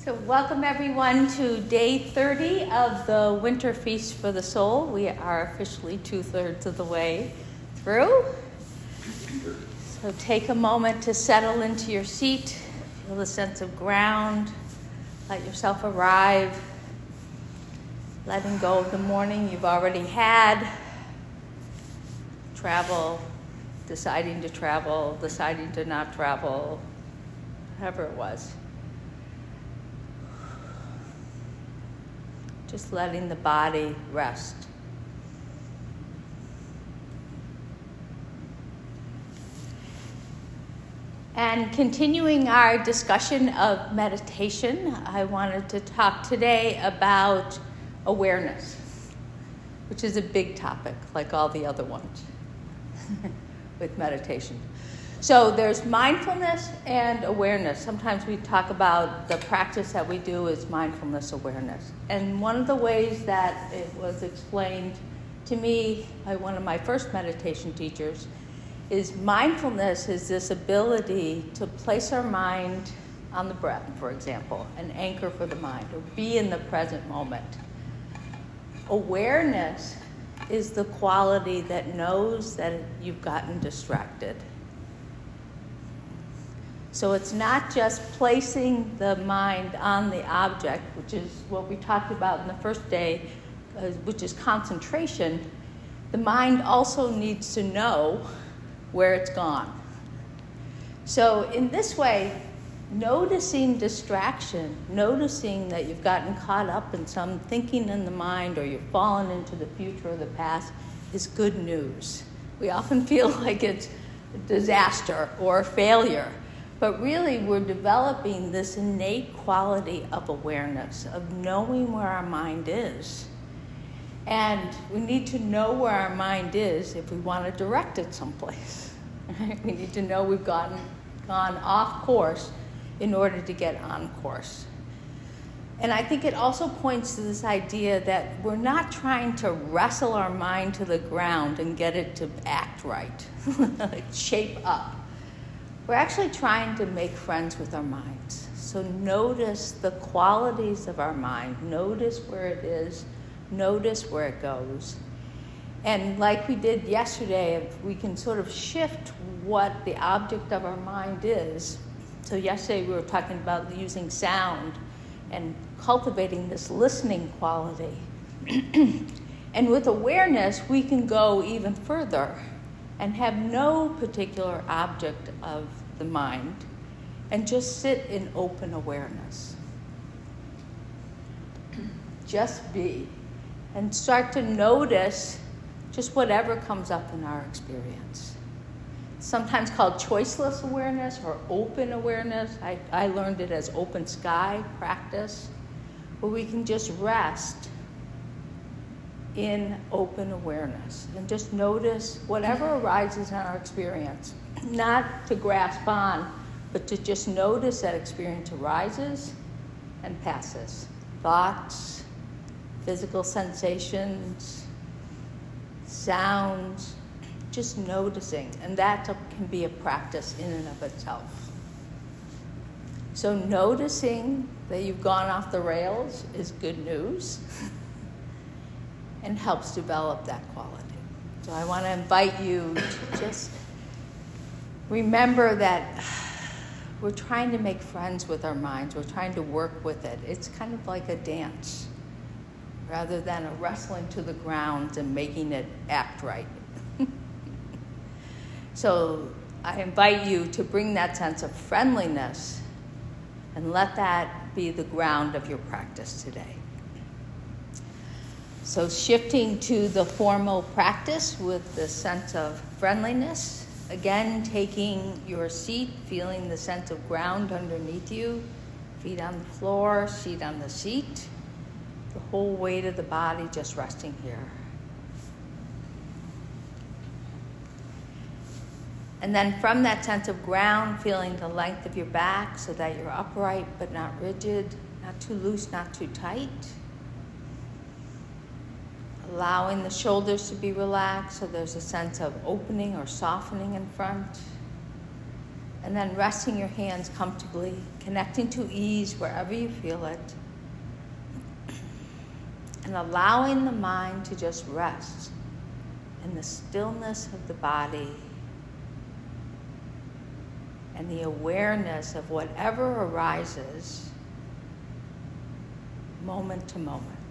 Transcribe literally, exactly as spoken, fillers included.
So welcome everyone to day thirty of the Winter Feast for the Soul. We are officially two-thirds of the way through. So take a moment to settle into your seat, feel the sense of ground, let yourself arrive, letting go of the morning you've already had, travel, deciding to travel, deciding to not travel, whatever it was. Just letting the body rest. And continuing our discussion of meditation, I wanted to talk today about awareness, which is a big topic, like all the other ones with meditation. So there's mindfulness and awareness. Sometimes we talk about the practice that we do is mindfulness awareness. And one of the ways that it was explained to me by one of my first meditation teachers is mindfulness is this ability to place our mind on the breath, for example, an anchor for the mind, or be in the present moment. Awareness is the quality that knows that you've gotten distracted. So it's not just placing the mind on the object, which is what we talked about in the first day, uh, which is concentration. The mind also needs to know where it's gone. So in this way, noticing distraction, noticing that you've gotten caught up in some thinking in the mind or you've fallen into the future or the past is good news. We often feel like it's a disaster or a failure. But really, we're developing this innate quality of awareness, of knowing where our mind is. And we need to know where our mind is if we want to direct it someplace. Right? We need to know we've gotten gone off course in order to get on course. And I think it also points to this idea that we're not trying to wrestle our mind to the ground and get it to act right, like shape up. We're actually trying to make friends with our minds. So notice the qualities of our mind. Notice where it is. Notice where it goes. And like we did yesterday, we can sort of shift what the object of our mind is. So yesterday we were talking about using sound and cultivating this listening quality. And with awareness, we can go even further and have no particular object of the mind, and just sit in open awareness. Just be, and start to notice just whatever comes up in our experience. It's sometimes called choiceless awareness or open awareness. I, I learned it as open sky practice, where we can just rest in open awareness and just notice whatever arises in our experience, not to grasp on, but to just notice that experience arises and passes. Thoughts, physical sensations, sounds, just noticing, and that can be a practice in and of itself. So noticing that you've gone off the rails is good news and helps develop that quality. So I want to invite you to just remember that we're trying to make friends with our minds. We're trying to work with it. It's kind of like a dance rather than a wrestling to the ground and making it act right. So I invite you to bring that sense of friendliness and let that be the ground of your practice today. So shifting to the formal practice with the sense of friendliness, again taking your seat, feeling the sense of ground underneath you, feet on the floor, seat on the seat, the whole weight of the body just resting here. And then from that sense of ground, feeling the length of your back so that you're upright but not rigid, not too loose, not too tight. Allowing the shoulders to be relaxed so there's a sense of opening or softening in front. And then resting your hands comfortably, connecting to ease wherever you feel it. And allowing the mind to just rest in the stillness of the body and the awareness of whatever arises moment to moment.